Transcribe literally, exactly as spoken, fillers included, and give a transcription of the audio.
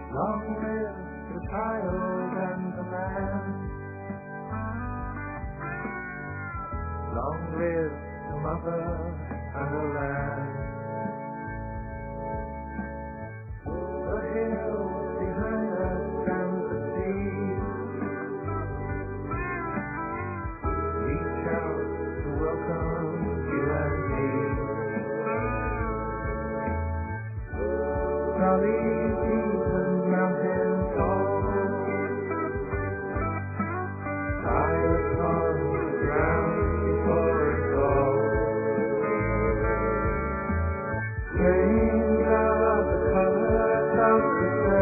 Long live the child and the man. Long live the mother and the land. The hills behind us and the sea. Reach out to welcome you and me. Valley deep and mountain tall, lie upon the ground before us all. Strange are the colors of the